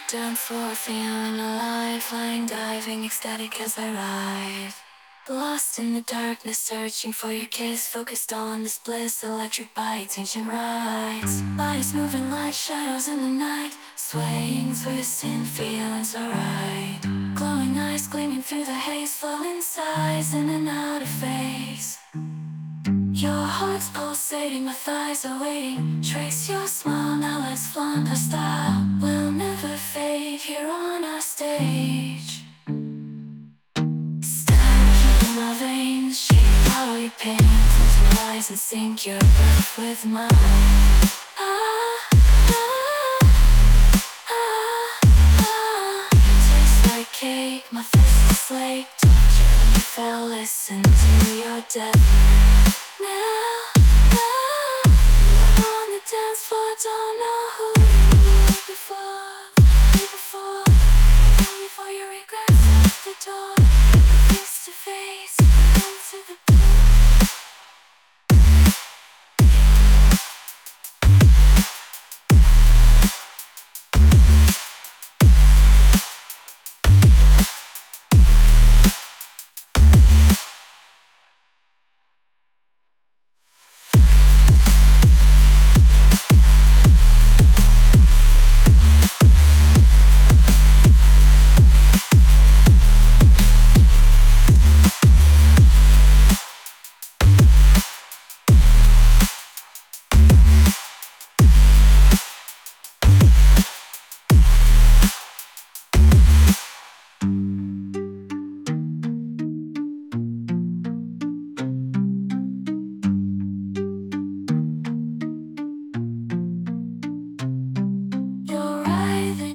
Down for feeling alive, flying, diving, ecstatic as I ride. Lost in the darkness, searching for your kiss, focused on this bliss, electric bites, ancient rides. Bodies moving like shadows in the night, swaying, twisting, feeling so right. Glowing eyes gleaming through the haze, flowing sighs in and out of phase. Your heart's pulsating, my thighs are waiting. Trace your smile, now let's flaunt our style. We'll never fade here on our stage. Static in my veins, shape how we paint. Close your eyes and sync your breath with mine. Ah, ah, ah, ah. Tastes like cake, my fist is flaked. Touch it when you fell, listen to your depth.